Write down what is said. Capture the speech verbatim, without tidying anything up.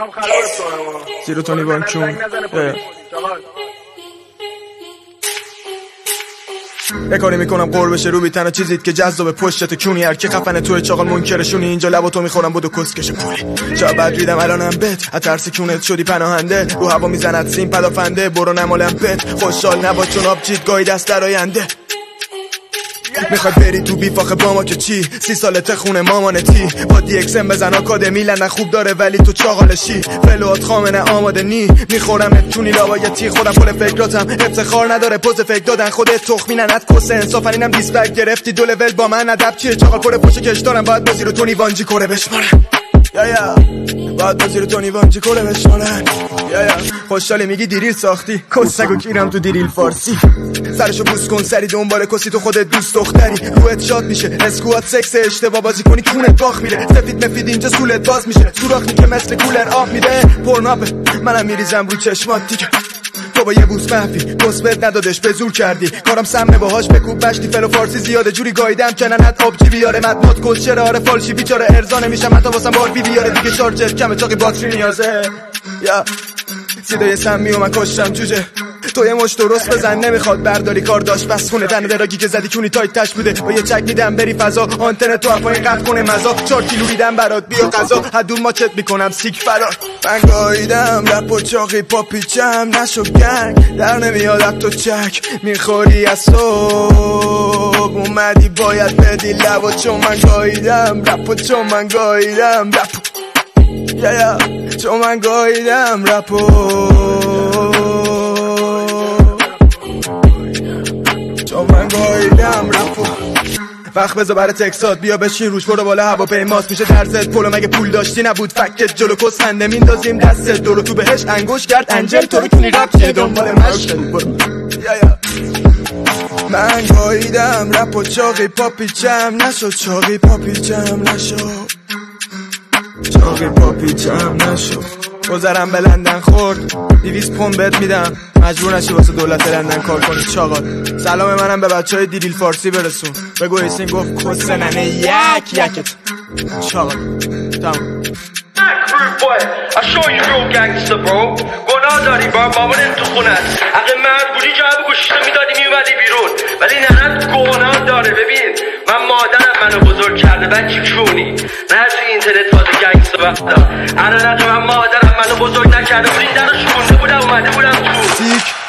میخوام خرابت کنم. سیروتونی وانچون یه کاری میکنم قربش رو بی تنها چیزید که جذاب پشتت کونی. هر کی خفنه توی چاقال منکرشونی. اینجا لبا تو میخورم بودو کسکش پولی. چا بعد ریدم الانم بت از ترس کونت شدی پناهنده. رو هوا میزند سیم پدافنده. برو نمالم بت خوشحال نباش چون آب چید گاهی دست در آینده. میخوای بری تو بیفاخ با ما که چی؟ سی سالته خونه مامانتی با دی اکسم بزن آکادمی. لنه خوب داره ولی تو چاقالشی. فلوات خامنه آماده نی میخورم اتونی لابایتی. خودم پل فکراتم افتخار نداره پوز فکر دادن. خودت تخمی ننت کس انصافن اینم دیسپک گرفتی دو لول با من ادب چیه؟ چاقال پر پشت کش دارم باید بازی رو تونی وانجی کره بشمارم. یا یا باید بازی رو تونی وانجی کره بشمارم. یا یا خوشحالی میگی دیریل ساختی کسگو کیرم تو دیریل فارسی. سرشو بوس کن سری دنبال کسی تو خودت دوست دختری. روحت شاد میشه اسکوات سکس اشتباه بازی کنی کونت باخ میره. سفید مفید اینجا سولت باز میشه. سوراخی که مثل کولر آب میده. پرناپه منم میریزم رو چشمات دیگه. تو با یه بوس محفی مثبت ندادش به زور کردی. کارم سمنه باهاش بکوب مشتی فل و فارسی زیاده جوری گایدم که ننت آبجی بیاره. مدمات کل شراره فالشی بیچاره ارزانه میشم حتی واسم باربی بیاره دیگه. شارجت کمه چاقی باتری نیازه. یا صدای سمی و من کشتم جوجه. تو یه مش درست بزن نمیخواد برداری کار داشت بس خونه. تن دراگی که زدی کونی تایت تش بوده. با یه چک میدم بری فضا آنتن تو افای قف کنه مزا. چار کیلو میدم برات بیا قضا. حدون ماچت میکنم سیک فرار. من گاییدم لپ و چاقی پا پیچم نشو گنگ. در نمیاد از تو چک میخوری از صبح اومدی باید بدی لب. و چون من گاییدم لپ و چون من گاییدم لپ. یا یا چون من گاییدم رپو. چون من گاییدم رپو. وقت بذار برای تکسات بیا بشین روش. برو بالا هواپیماست میشه درست پولو. مگه پول داشتی نبود فکت جلو کس خنده میندازیم دستت. دورو تو بهش انگوش کرد انجل تو رو کنی رپ چیه دنبال مشت. یا یا من گاییدم رپو چاقی پا پیچم نشو. چاقی پا پیچم نشو. چاقی پا پیچم نشو. گذرم به لندن خورد دیویس پوند بهت میدم. مجبور نشی واسه دولت لندن کار کنی چاقال. سلام منم به بچه های دیریل فارسی برسون. بگو ایسین گفت کسه ننه یک یکت چاقال. تمام I show you real gangster bro. گناه داری با مامانت تو خونه است. اگه مرد بودی جواب گوشت میدادی میومدی بیرون. ولی ننت گناه داره. ببین من مادرم منو بزرگ کرده بعد چی کونی نه تو اینترنت واسه گنگستر وقتا. الان من مادرم منو بزرگ نکرده بود این درو شونده بودم اومده بودم تو سیک